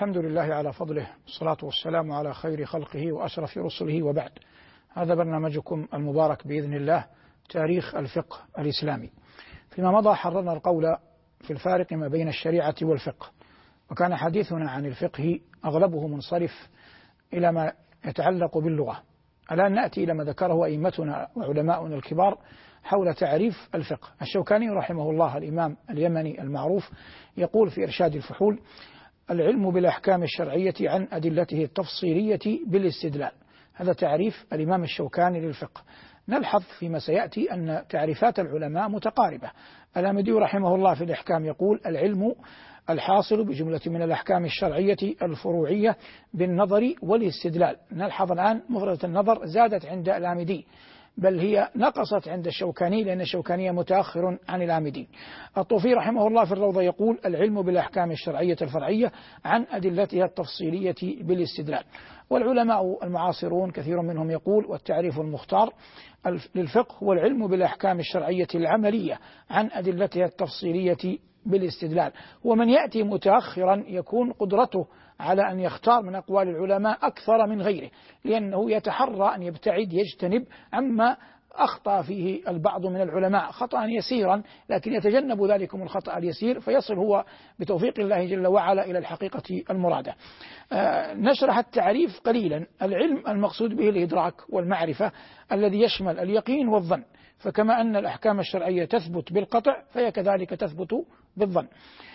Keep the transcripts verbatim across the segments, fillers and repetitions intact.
الحمد لله على فضله، والصلاة والسلام على خير خلقه وأشرف رسله، وبعد. هذا برنامجكم المبارك بإذن الله، تاريخ الفقه الإسلامي. فيما مضى حررنا القول في الفارق ما بين الشريعة والفقه، وكان حديثنا عن الفقه أغلبه منصرف إلى ما يتعلق باللغة. الآن نأتي إلى ما ذكره أئمتنا وعلماؤنا الكبار حول تعريف الفقه. الشوكاني رحمه الله، الإمام اليمني المعروف، يقول في إرشاد الفحول: العلم بالأحكام الشرعية عن أدلته التفصيلية بالاستدلال. هذا تعريف الإمام الشوكاني للفقه. نلحظ فيما سيأتي أن تعريفات العلماء متقاربة. الآمدي رحمه الله في الإحكام يقول: العلم الحاصل بجملة من الأحكام الشرعية الفروعية بالنظر والاستدلال. نلحظ الآن مفردة النظر زادت عند الآمدي، بل هي نقصت عند الشوكاني، لأن الشوكاني متأخر عن الآمدي. الطوفي رحمه الله في الروضة يقول: العلم بالأحكام الشرعية الفرعية عن أدلتها التفصيلية بالاستدلال. والعلماء المعاصرون كثير منهم يقول: والتعريف المختار للفقه هو العلم بالأحكام الشرعية العملية عن أدلتها التفصيلية بالاستدلال. ومن يأتي متأخرا يكون قدرته على أن يختار من أقوال العلماء أكثر من غيره، لأنه يتحرى أن يبتعد يجتنب عما أخطأ فيه البعض من العلماء خطأ يسيرا، لكن يتجنب ذلكم الخطأ اليسير فيصل هو بتوفيق الله جل وعلا إلى الحقيقة المرادة. آه نشرح التعريف قليلا. العلم المقصود به الإدراك والمعرفة الذي يشمل اليقين والظن، فكما أن الأحكام الشرعية تثبت بالقطع فهي كذلك تثبت بالظن.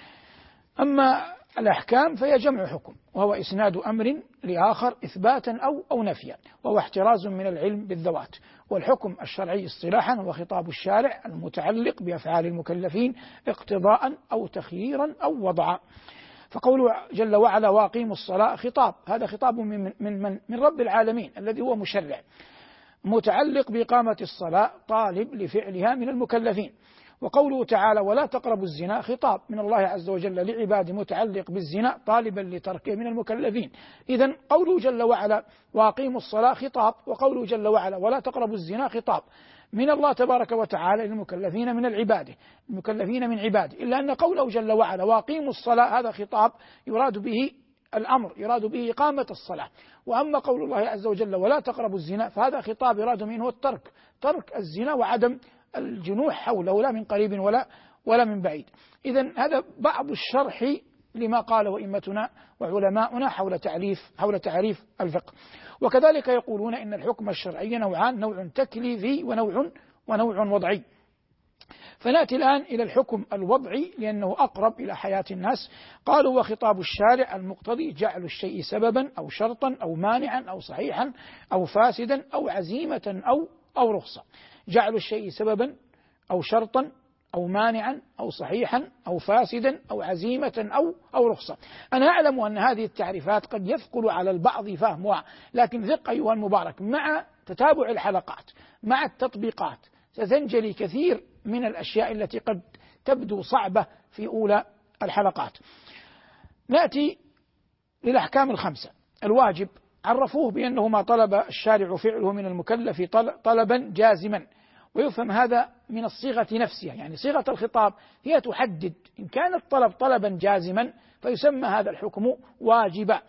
أما الأحكام فهي جمع حكم، وهو إسناد أمر لآخر إثباتا أو أو نفيا، وهو احتراز من العلم بالذوات. والحكم الشرعي اصطلاحا هو خطاب الشارع المتعلق بأفعال المكلفين اقتضاء أو تخييرا أو وضعا. فقوله جل وعلا: وأقيموا الصلاة، خطاب، هذا خطاب من من من, من رب العالمين الذي هو مشرع، متعلق بإقامة الصلاة، طالب لفعلها من المكلفين. وقوله تعالى: ولا تقربوا الزنا، خطاب من الله عز وجل لعباده متعلق بالزنا طالبا لتركه من المكلفين. إذن قوله جل وعلا: وأقيموا الصلاة، خطاب، وقوله جل وعلا: ولا تقربوا الزنا، خطاب من الله تبارك وتعالى للمكلفين من العباده، المكلفين من عباده. إلا أن قوله جل وعلا: وأقيموا الصلاة، هذا خطاب يراد به الأمر، يراد به إقامة الصلاة. وأما قول الله عز وجل: ولا تقربوا الزنا، فهذا خطاب يراد منه الترك، ترك الزنا وعدم الجنوح حوله، لا من قريب ولا ولا من بعيد. إذن هذا بعض الشرح لما قاله أئمتنا وعلماؤنا حول تعريف حول تعريف الفقه. وكذلك يقولون إن الحكم الشرعي نوعان: نوع تكليفي ونوع ونوع وضعي. فنأتي الآن إلى الحكم الوضعي لأنه أقرب إلى حياة الناس. قالوا: وخطاب الشارع المقتضي جعل الشيء سببا أو شرطا أو مانعا أو صحيحا أو فاسدا أو عزيمة أو أو رخصة. جعل الشيء سببا أو شرطا أو مانعا أو صحيحا أو فاسدا أو عزيمة أو أو رخصة. أنا أعلم أن هذه التعريفات قد يثقل على البعض فهمها، لكن ثق أيها المبارك، مع تتابع الحلقات مع التطبيقات ستنجلي كثير من الأشياء التي قد تبدو صعبة في أولى الحلقات. نأتي للأحكام الخمسة. الواجب عرفوه بأنه ما طلب الشارع فعله من المكلف طلبا جازما، ويفهم هذا من الصيغة نفسها، يعني صيغة الخطاب هي تحدد إن كان الطلب طلبا جازما فيسمى هذا الحكم واجبا.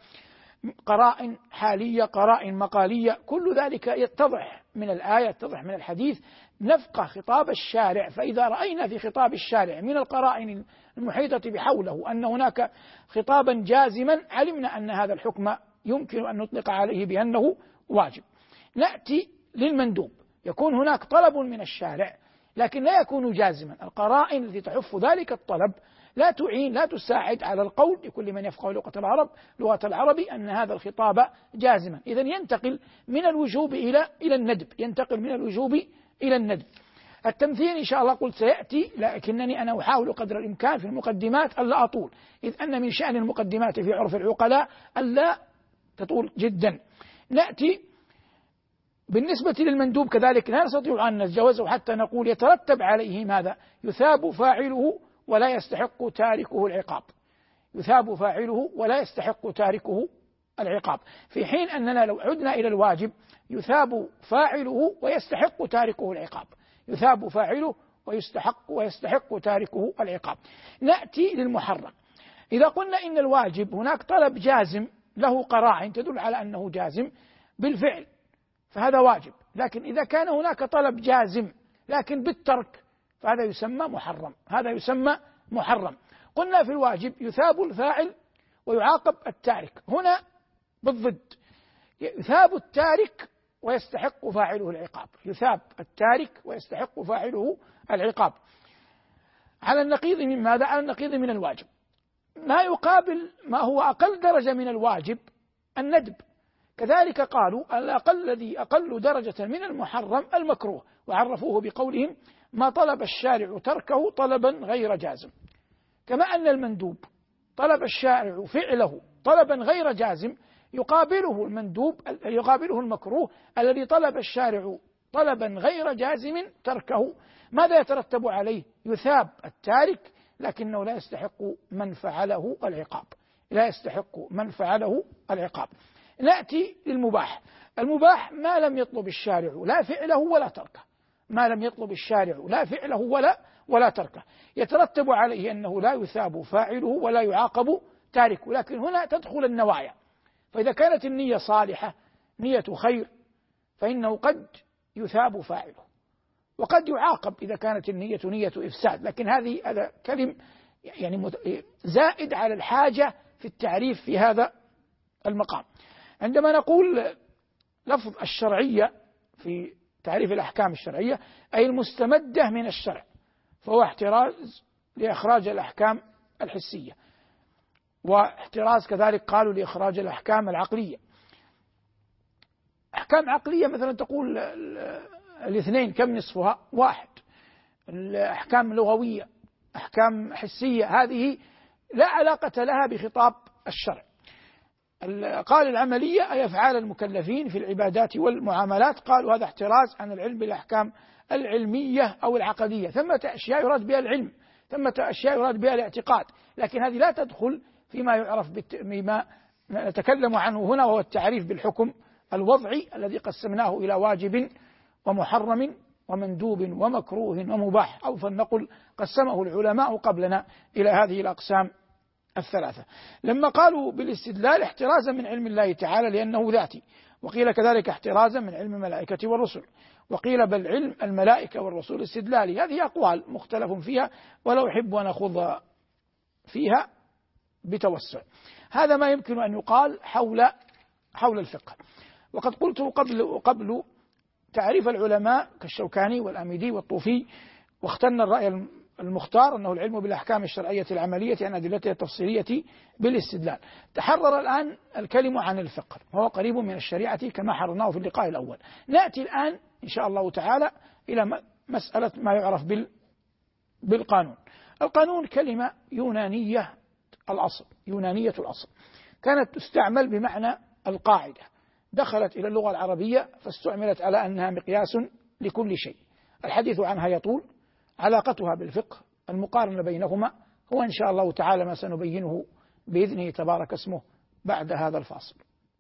قرائن حالية، قرائن مقالية، كل ذلك يتضح من الآية، يتضح من الحديث. نفقه خطاب الشارع، فإذا رأينا في خطاب الشارع من القرائن المحيطة بحوله أن هناك خطابا جازما علمنا أن هذا الحكم يمكن أن نطلق عليه بأنه واجب. نأتي للمندوب، يكون هناك طلب من الشارع لكن لا يكون جازما. القرائن التي تحف ذلك الطلب لا تعين لا تساعد على القول لكل من يفقه لغة العرب لغة العرب أن هذا الخطاب جازما. إذن ينتقل من الوجوب إلى إلى الندب، ينتقل من الوجوب إلى الندب. التمثيل إن شاء الله قلت سيأتي، لكنني أنا أحاول قدر الإمكان في المقدمات ألا أطول، إذ أن من شأن المقدمات في عرف العقلاء ألا تطول جدا. نأتي بالنسبة للمندوب كذلك لا نستطيع أن نتجاوزه حتى نقول يترتب عليه ماذا؟ يثاب فاعله ولا يستحق تاركه العقاب. يثاب فاعله ولا يستحق تاركه العقاب، في حين أننا لو عدنا إلى الواجب يثاب فاعله ويستحق تاركه العقاب. يثاب فاعله ويستحق ويستحق تاركه العقاب. نأتي للمحرم. إذا قلنا إن الواجب هناك طلب جازم له قراء تدل على أنه جازم بالفعل فهذا واجب، لكن إذا كان هناك طلب جازم لكن بالترك فهذا يسمى محرم، هذا يسمى محرم. قلنا في الواجب يثاب الفاعل ويعاقب التارك، هنا بالضد، يثاب التارك ويستحق فاعله العقاب، يثاب التارك ويستحق فاعله العقاب على النقيض من ماذا؟ على النقيض من الواجب. ما يقابل ما هو أقل درجة من الواجب الندب، كذلك قالوا الأقل الذي أقل درجة من المحرم المكروه، وعرفوه بقولهم ما طلب الشارع تركه طلبا غير جازم، كما أن المندوب طلب الشارع فعله طلبا غير جازم يقابله المندوب يقابله المكروه الذي طلب الشارع طلبا غير جازم تركه. ماذا يترتب عليه؟ يثاب التارك لكنه لا يستحق من فعله العقاب، لا يستحق من فعله العقاب. نأتي للمباح. المباح ما لم يطلب الشارع لا فعله ولا تركه، ما لم يطلب الشارع لا فعله ولا ولا تركه، يترتب عليه أنه لا يثاب فاعله ولا يعاقب تاركه. لكن هنا تدخل النوايا، فإذا كانت النية صالحة نية خير فإنه قد يثاب فاعله وقد يعاقب إذا كانت النية نية إفساد، لكن هذه هذا كلم يعني زائد على الحاجة في التعريف في هذا المقام. عندما نقول لفظ الشرعية في تعريف الأحكام الشرعية أي المستمدة من الشرع، فهو احتراز لإخراج الأحكام الحسية، واحتراز كذلك قالوا لإخراج الأحكام العقلية. أحكام عقلية مثلا تقول الاثنين كم نصفها؟ واحد. الأحكام لغوية، أحكام حسية، هذه لا علاقة لها بخطاب الشرع. قال العملية أي أفعال المكلفين في العبادات والمعاملات، قالوا هذا احتراز عن العلم بالأحكام العلمية أو العقدية. ثمة أشياء يراد بها العلم، ثمة أشياء يراد بها الاعتقاد، لكن هذه لا تدخل فيما يعرف بما نتكلم عنه هنا، وهو التعريف بالحكم الوضعي الذي قسمناه إلى واجب ومحرم ومندوب ومكروه ومباح، أو فلنقل قسمه العلماء قبلنا إلى هذه الأقسام الثلاثة. لما قالوا بالاستدلال احترازا من علم الله تعالى لأنه ذاتي، وقيل كذلك احترازا من علم الملائكة والرسل، وقيل بل علم الملائكة والرسل استدلالي. هذه أقوال مختلف فيها ولا أحب أن أخوض فيها بتوسع. هذا ما يمكن أن يقال حول حول الفقه. وقد قلت قبل قبل تعريف العلماء كالشوكاني والآمدي والطوفي، واخترنا الرأي المختار أنه العلم بالأحكام الشرعية العملية عن أدلتها التفصيلية بالاستدلال. تحرر الآن الكلم عن الفقه وهو قريب من الشريعة كما حررناه في اللقاء الأول. نأتي الآن إن شاء الله تعالى إلى مسألة ما يعرف بالقانون. القانون كلمة يونانية الأصل، يونانية الأصل، كانت تستعمل بمعنى القاعدة، دخلت إلى اللغة العربية فاستعملت على أنها مقياس لكل شيء. الحديث عنها يطول، علاقتها بالفقه المقارنة بينهما هو إن شاء الله تعالى ما سنبينه بإذنه تبارك اسمه بعد هذا الفاصل.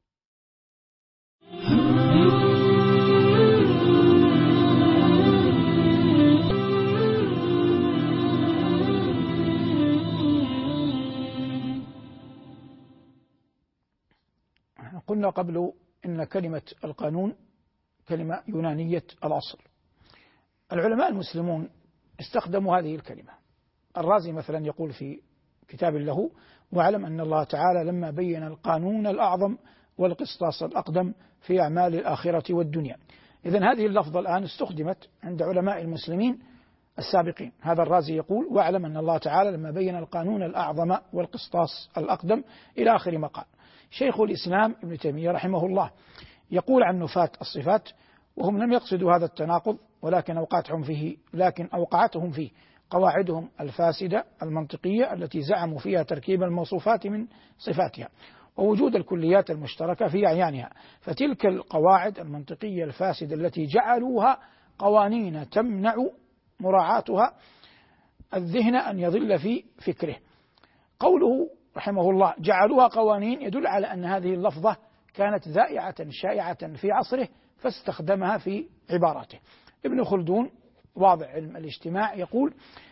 قلنا قبل إن كلمة القانون كلمة يونانية الأصل. العلماء المسلمون استخدموا هذه الكلمة. الرازي مثلا يقول في كتاب له: واعلم أن الله تعالى لما بين القانون الأعظم والقسطاس الأقدم في أعمال الآخرة والدنيا. إذن هذه اللفظة الآن استخدمت عند علماء المسلمين السابقين. هذا الرازي يقول: واعلم أن الله تعالى لما بين القانون الأعظم والقسطاس الأقدم إلى آخر مقال. شيخ الإسلام ابن تيمية رحمه الله يقول عن نفاة الصفات: وهم لم يقصدوا هذا التناقض ولكن أوقعتهم فيه لكن أوقعتهم فيه قواعدهم الفاسدة المنطقية التي زعموا فيها تركيب الموصوفات من صفاتها ووجود الكليات المشتركة في أعيانها، فتلك القواعد المنطقية الفاسدة التي جعلوها قوانين تمنع مراعاتها الذهن أن يضل في فكره. قوله رحمه الله جعلوها قوانين يدل على أن هذه اللفظة كانت ذائعة شائعة في عصره فاستخدمها في عباراته. ابن خلدون واضع علم الاجتماع يقول: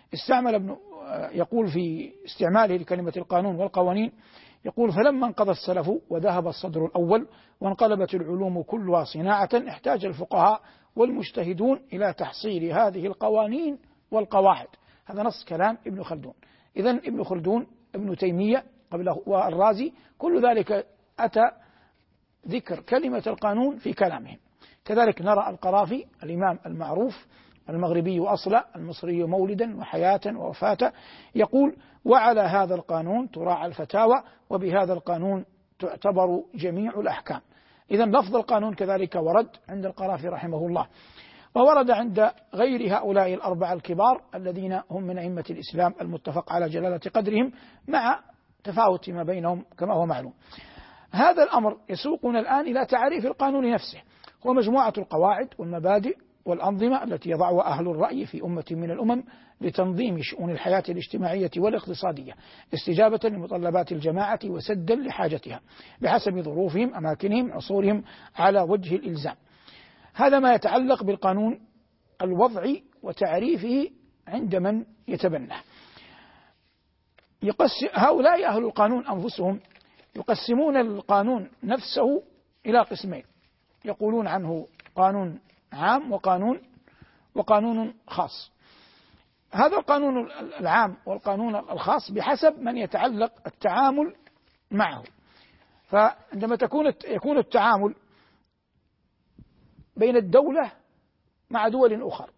استعمل ابن يقول في استعماله لكلمة القانون والقوانين، يقول: فلما انقضى السلف وذهب الصدر الأول وانقلبت العلوم كلها صناعة، احتاج الفقهاء والمجتهدون إلى تحصيل هذه القوانين والقواعد. هذا نص كلام ابن خلدون. إذن ابن خلدون، ابن تيمية قبله، والرازي، كل ذلك أتى ذكر كلمة القانون في كلامهم. كذلك نرى القرافي الإمام المعروف المغربي أصلا المصري مولدا وحياة ووفاة، يقول: وعلى هذا القانون تراعى الفتاوى، وبهذا القانون تعتبر جميع الأحكام. إذن لفظ القانون كذلك ورد عند القرافي رحمه الله، وورد عند غير هؤلاء الأربعة الكبار الذين هم من أئمة الإسلام المتفق على جلالة قدرهم مع تفاوت ما بينهم كما هو معلوم. هذا الأمر يسوقنا الآن إلى تعريف القانون نفسه. هو مجموعة القواعد والمبادئ والأنظمة التي يضعها أهل الرأي في أمة من الأمم لتنظيم شؤون الحياة الاجتماعية والاقتصادية، استجابة لمتطلبات الجماعة وسدا لحاجتها بحسب ظروفهم، أماكنهم، عصورهم، على وجه الإلزام. هذا ما يتعلق بالقانون الوضعي وتعريفه عند من يتبناه. يقسم هؤلاء أهل القانون أنفسهم يقسمون القانون نفسه إلى قسمين، يقولون عنه قانون عام وقانون وقانون خاص. هذا القانون العام والقانون الخاص بحسب من يتعلق التعامل معه. فعندما تكون يكون التعامل بين الدولة مع دول أخرى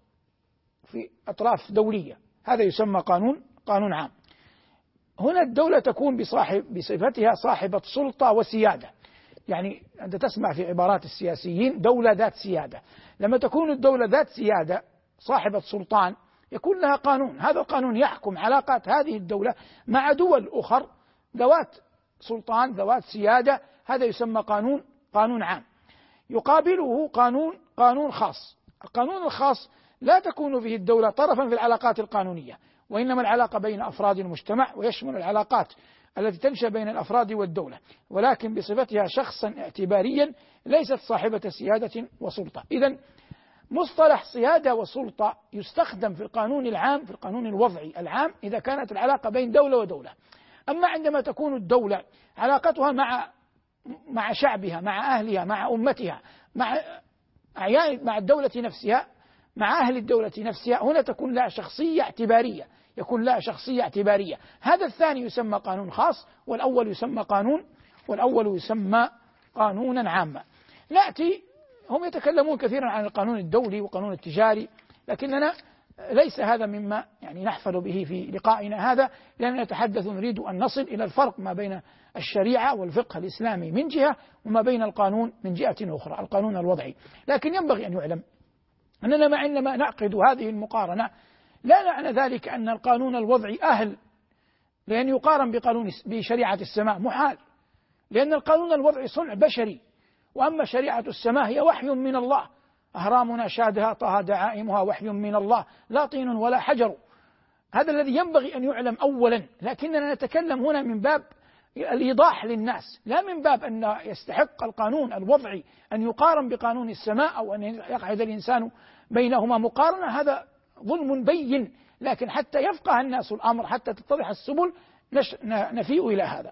في أطراف دولية، هذا يسمى قانون قانون عام. هنا الدولة تكون بصاحب بصفتها صاحبة سلطة وسيادة، يعني أنت تسمع في عبارات السياسيين دولة ذات سيادة. لما تكون الدولة ذات سيادة صاحبة سلطان يكون لها قانون، هذا القانون يحكم علاقات هذه الدولة مع دول أخرى ذوات سلطان ذوات سيادة، هذا يسمى قانون قانون عام. يقابله قانون قانون خاص. القانون الخاص لا تكون فيه الدولة طرفا في العلاقات القانونية، وإنما العلاقة بين أفراد المجتمع، ويشمل العلاقات التي تنشأ بين الأفراد والدولة، ولكن بصفتها شخصا اعتباريا ليست صاحبة سيادة وسلطة. إذن مصطلح سيادة وسلطة يستخدم في القانون العام، في القانون الوضعي العام، إذا كانت العلاقة بين دولة ودولة. أما عندما تكون الدولة علاقتها مع مع شعبها، مع أهلها، مع أمتها، مع أعيان، مع الدولة نفسها، مع أهل الدولة نفسها، هنا تكون لها شخصية اعتبارية، يكون لها شخصية اعتبارية. هذا الثاني يسمى قانون خاص، والأول يسمى قانون والأول يسمى قانونا عاما. نأتي، هم يتكلمون كثيرا عن القانون الدولي والقانون التجاري، لكننا ليس هذا مما يعني نحفل به في لقائنا هذا، لأننا نتحدث نريد أن نصل إلى الفرق ما بين الشريعة والفقه الإسلامي من جهة، وما بين القانون من جهة أخرى، القانون الوضعي. لكن ينبغي أن يعلم أننا عندما نعقد هذه المقارنة لا معنى ذلك أن القانون الوضعي أهل لأن يقارن بقانون بشريعة السماء، محال، لأن القانون الوضعي صنع بشري، وأما شريعة السماء هي وحي من الله، أهرامنا شادها طه دعائمها وحي من الله لا طين ولا حجر. هذا الذي ينبغي أن يعلم أولا، لكننا نتكلم هنا من باب الإيضاح للناس، لا من باب أن يستحق القانون الوضعي أن يقارن بقانون السماء، أو أن يقعد الإنسان بينهما مقارنة، هذا ظلم بين. لكن حتى يفقه الناس الأمر، حتى تتضح السبل، نفيء إلى هذا.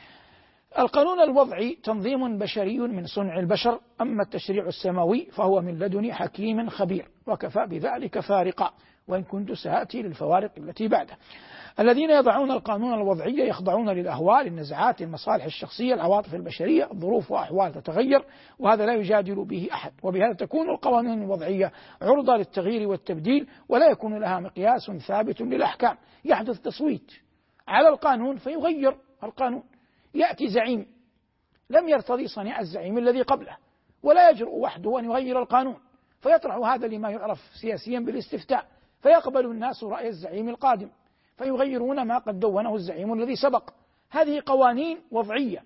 القانون الوضعي تنظيم بشري من صنع البشر، أما التشريع السماوي فهو من لدن حكيم خبير، وكفى بذلك فارقا، وإن كنت سآتي للفوارق التي بعده. الذين يضعون القانون الوضعي يخضعون للأهواء، للنزعات، المصالح الشخصية، العواطف البشرية، الظروف وأحوال تتغير، وهذا لا يجادل به أحد، وبهذا تكون القوانين الوضعية عرضة للتغيير والتبديل، ولا يكون لها مقياس ثابت للأحكام. يحدث تصويت على القانون فيغير القانون، يأتي زعيم لم يرتضي صنيع الزعيم الذي قبله، ولا يجرؤ وحده أن يغير القانون، فيطرح هذا لما يعرف سياسيا بالاستفتاء، فيقبل الناس رأي الزعيم القادم، فيغيرون ما قد دونه الزعيم الذي سبق. هذه قوانين وضعية.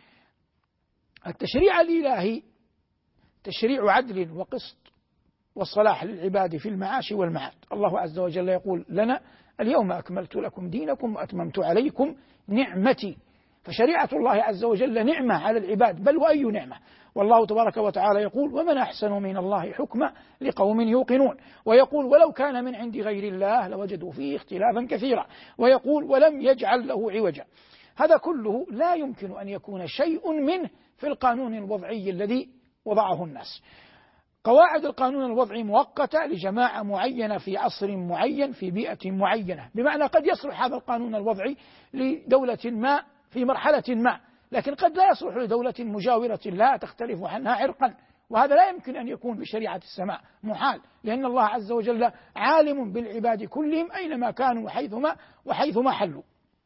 التشريع الإلهي تشريع عدل وقسط والصلاح للعباد في المعاش والمعاد. الله عز وجل يقول لنا: اليوم أكملت لكم دينكم وأتممت عليكم نعمتي. فشريعة الله عز وجل نعمة على العباد، بل وأي نعمة. والله تبارك وتعالى يقول: ومن أحسن من الله حكما لقوم يوقنون. ويقول: ولو كان من عند غير الله لوجدوا فيه اختلافا كثيرا. ويقول: ولم يجعل له عوجا. هذا كله لا يمكن أن يكون شيء منه في القانون الوضعي الذي وضعه الناس. قواعد القانون الوضعي مؤقتة لجماعة معينة في عصر معين في بيئة معينة، بمعنى قد يصلح هذا القانون الوضعي لدولة ما في مرحلة ما، لكن قد لا يصلح لدولة مجاورة لا تختلف عنها عرقا، وهذا لا يمكن أن يكون بشريعة السماء، محال، لأن الله عز وجل عالم بالعباد كلهم أينما كانوا وحيثما وحيثما حلوا.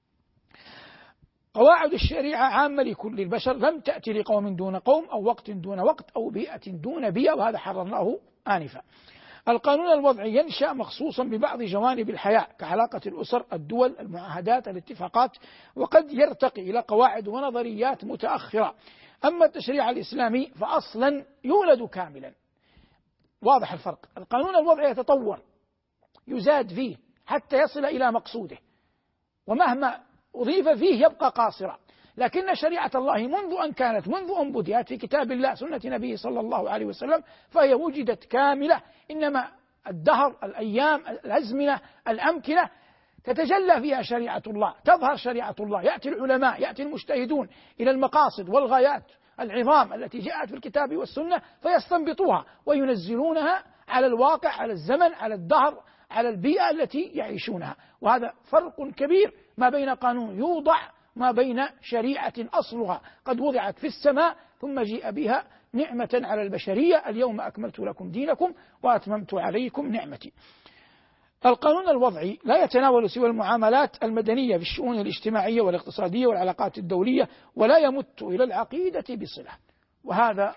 قواعد الشريعة عامة لكل البشر، لم تأتي لقوم دون قوم أو وقت دون وقت أو بيئة دون بيئة، وهذا حررناه آنفا. القانون الوضعي ينشأ مخصوصا ببعض جوانب الحياة كعلاقة الأسر، الدول، المعاهدات، الاتفاقات، وقد يرتقي إلى قواعد ونظريات متأخرة. أما التشريع الإسلامي فأصلا يولد كاملا، واضح الفرق. القانون الوضعي يتطور، يزاد فيه حتى يصل إلى مقصوده، ومهما أضيف فيه يبقى قاصرا. لكن شريعة الله منذ أن كانت منذ أن بدأت في كتاب الله سنة نبيه صلى الله عليه وسلم فهي وجدت كاملة، إنما الدهر، الأيام، الأزمنة، الأمكنة تتجلى فيها شريعة الله، تظهر شريعة الله، يأتي العلماء، يأتي المجتهدون إلى المقاصد والغايات العظام التي جاءت في الكتاب والسنة فيستنبطوها وينزلونها على الواقع، على الزمن، على الدهر، على البيئة التي يعيشونها. وهذا فرق كبير ما بين قانون يوضع ما بين شريعة أصلها قد وضعت في السماء ثم جيء بها نعمة على البشرية: اليوم أكملت لكم دينكم وأتممت عليكم نعمتي. القانون الوضعي لا يتناول سوى المعاملات المدنية في الشؤون الاجتماعية والاقتصادية والعلاقات الدولية، ولا يمت إلى العقيدة بصلة، وهذا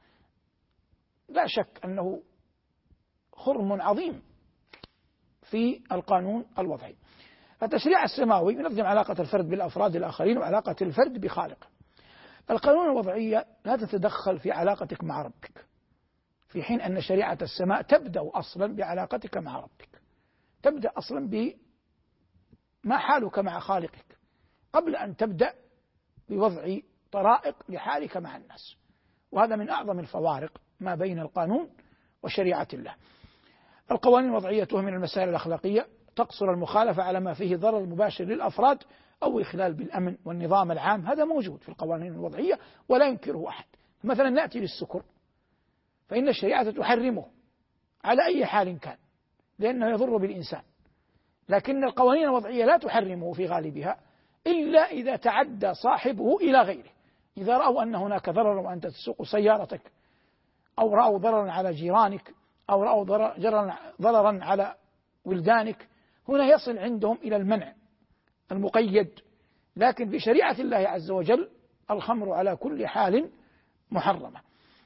لا شك أنه خرم عظيم في القانون الوضعي. التشريع السماوي ينظم علاقة الفرد بالأفراد الآخرين وعلاقة الفرد بخالقه. القانون الوضعية لا تتدخل في علاقتك مع ربك، في حين أن شريعة السماء تبدأ أصلا بعلاقتك مع ربك، تبدأ أصلا بما حالك مع خالقك قبل أن تبدأ بوضع طرائق لحالك مع الناس. وهذا من أعظم الفوارق ما بين القانون وشريعة الله. القوانين الوضعية تهمل المسائل الأخلاقية، تقصر المخالفة على ما فيه ضرر مباشر للأفراد أو إخلال بالأمن والنظام العام، هذا موجود في القوانين الوضعية ولا ينكره أحد. مثلا نأتي للسكر، فإن الشريعة تحرمه على أي حال كان لأنه يضر بالإنسان، لكن القوانين الوضعية لا تحرمه في غالبها إلا إذا تعدى صاحبه إلى غيره. إذا رأوا أن هناك ضرر وأنت تسوق سيارتك، أو رأوا ضررا على جيرانك، أو رأوا ضررا على ولدانك، هنا يصل عندهم إلى المنع المقيد. لكن في شريعة الله عز وجل الخمر على كل حال محرمة.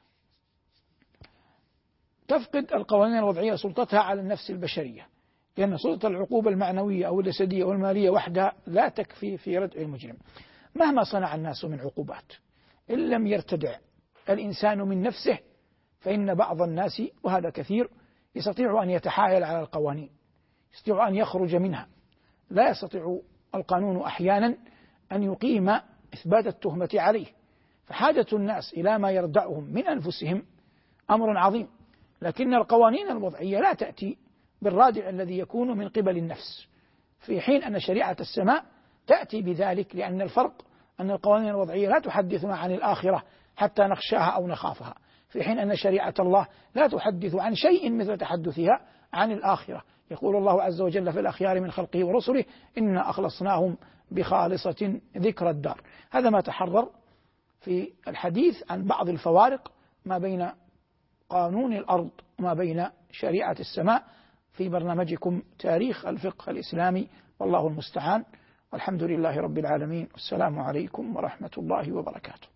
تفقد القوانين الوضعية سلطتها على النفس البشرية، لأن سلطة العقوبة المعنوية أو الجسدية والمالية وحدها لا تكفي في ردع المجرم مهما صنع الناس من عقوبات. إن لم يرتدع الإنسان من نفسه فإن بعض الناس، وهذا كثير، يستطيع أن يتحايل على القوانين، يستطيع أن يخرج منها. لا يستطيع القانون أحيانا أن يقيم إثبات التهمة عليه، فحاجة الناس إلى ما يردعهم من أنفسهم أمر عظيم. لكن القوانين الوضعية لا تأتي بالرادع الذي يكون من قبل النفس، في حين أن شريعة السماء تأتي بذلك، لأن الفرق أن القوانين الوضعية لا تحدثنا عن الآخرة حتى نخشاها أو نخافها، في حين أن شريعة الله لا تحدث عن شيء مثل تحدثها عن الآخرة. يقول الله عز وجل في الأخيار من خلقه ورسله: إنا أخلصناهم بخالصة ذكر الدار. هذا ما تحرر في الحديث عن بعض الفوارق ما بين قانون الأرض وما بين شريعة السماء في برنامجكم تاريخ الفقه الإسلامي، والله المستعان، والحمد لله رب العالمين، والسلام عليكم ورحمة الله وبركاته.